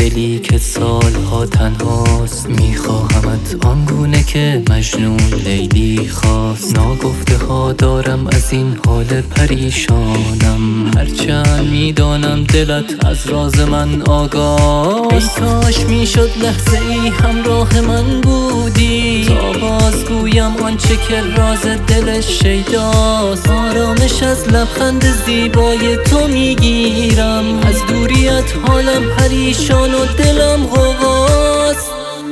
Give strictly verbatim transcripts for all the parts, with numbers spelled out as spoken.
دلی که سالها تنهاست. میخواهمت آنگونه که مجنون لیلی خواست. ناگفته ها دارم از این حال پریشانم، هرچند میدانم دلت از راز من آگاه. ای کاش میشد لحظه ای همراه من بودی، تا بازگویم آنچه که راز دل شیداست. آرامش از لبخند زیبای تو میگیرم، از دوریت حالم پریشان و دلم غواست.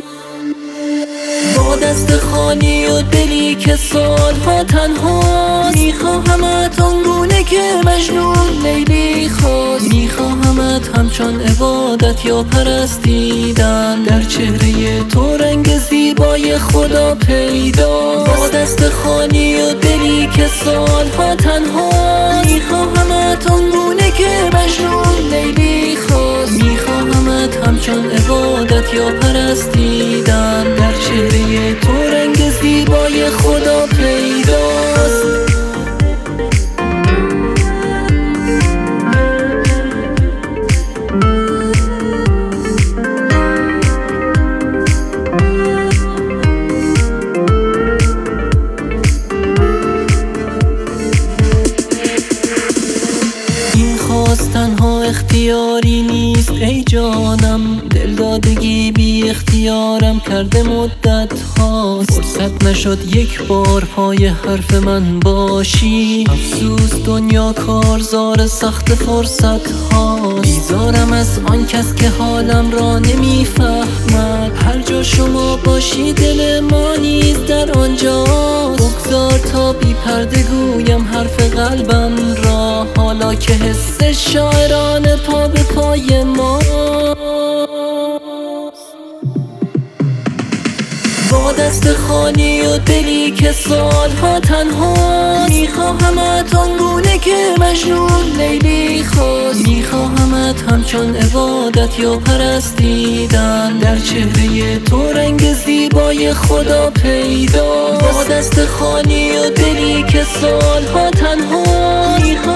با دست خالی و دلی که سالها تنهاست. میخواهمت آنگونه که مجنون لیلی خواست. میخواهمت همچون عبادت یا پرستیدن، در چهره تو رنگ زیبای خدا پیدا. با دست خالی و دلی که سالها تنهاست. میخواهمت آنگونه که مجنون لیلی خواست. میخواهمت همچون عبادت یا پرستیدن، در چهره تو رنگ زیبای خدا پیداست. این خواست تنها اختیاری نیست ای جانم، دلدادگی بی اختیارم کرده مدت هاست. فرصت نشد یک بار پای حرف من باشی، افسوس دنیا کارزار سخت فرصت هاست. بیزارم از آن کس که حالم را نمیفهمد، هر جا شما باشی دل ما نیز در آنجاست. بگذار تا بی پرده گویم حرف قلبم را، حالا که حس شاعران پا به پای ما. با دست خالی و دلی که سالها تنهاست. میخواهمت آنگونه که مجنون لیلی خواست. میخواهمت همچون عبادت یا پرستیدن، در چهره تو رنگ زیبای خدا پیدا. با دست خالی و دلی که سالها تنهاست.